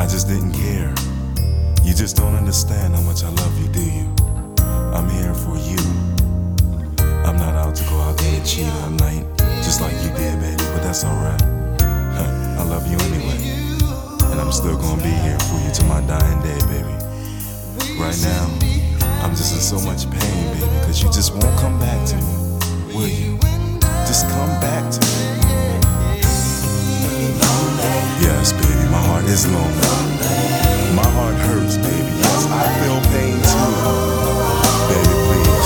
I just didn't care. You just don't understand how much I love you, do you? I'm here for you. I'm not out to go out there and cheat all night, just like you did, baby, but that's alright. I love you anyway, and I'm still gonna be here for you till my dying day, baby. Right now, I'm just in so much pain, baby, cause you just won't come back to me, will you? Just come back to me. Yes, baby, my heart is lonely. My heart hurts, baby, yes, I feel pain too. Baby, please.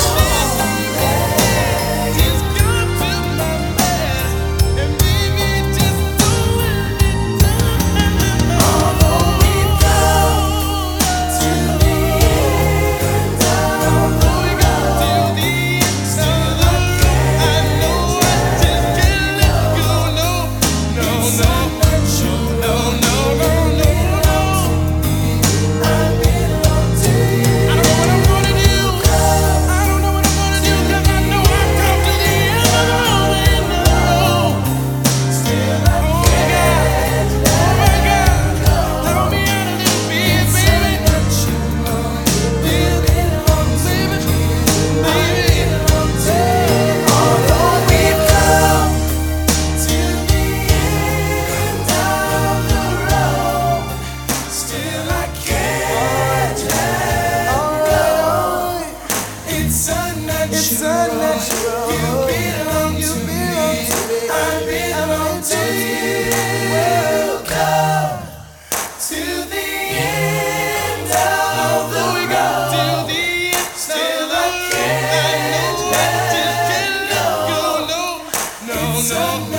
It's unnatural. You belong to me. I belong to you. Welcome to the end of the road. Still I can't let go. No.